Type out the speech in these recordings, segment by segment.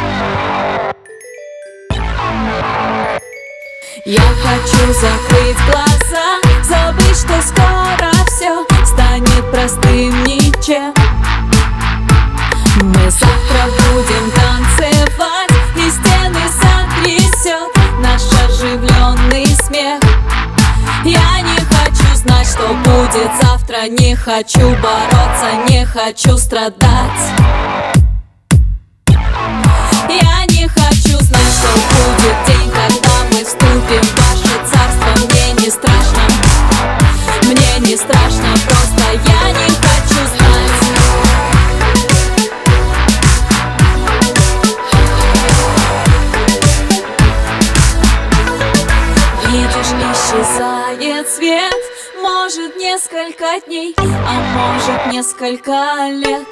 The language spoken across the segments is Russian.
Я хочу закрыть глаза, забыть, что скоро все станет простым ничем. Мы завтра будем танцевать, и стены сотрясет наш оживленный смех. Я не хочу знать, что будет завтра, не хочу бороться, не хочу страдать. Я не хочу знать, что будет день, когда мы вступим в ваше царство. Мне не страшно, мне не страшно, просто я не хочу знать. Видишь, исчезает свет, может несколько дней, а может несколько лет.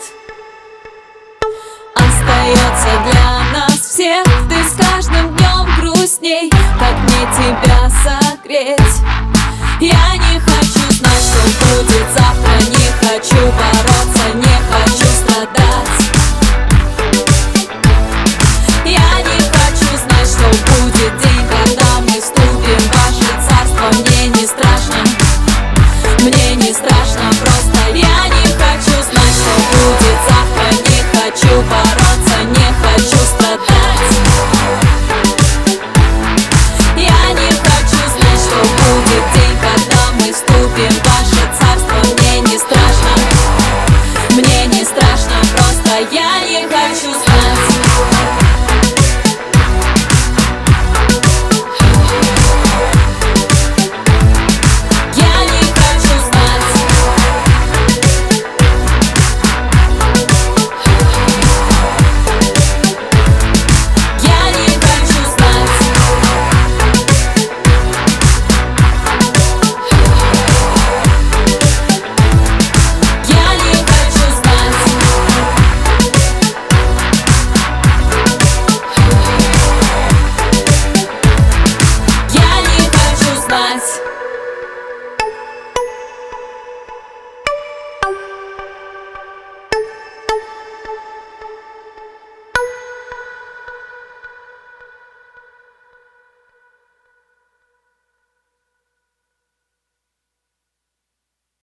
Остается для нас всех, ты с каждым днем грустней, как мне тебя согреть. Я не хочу знать, что будет завтра, не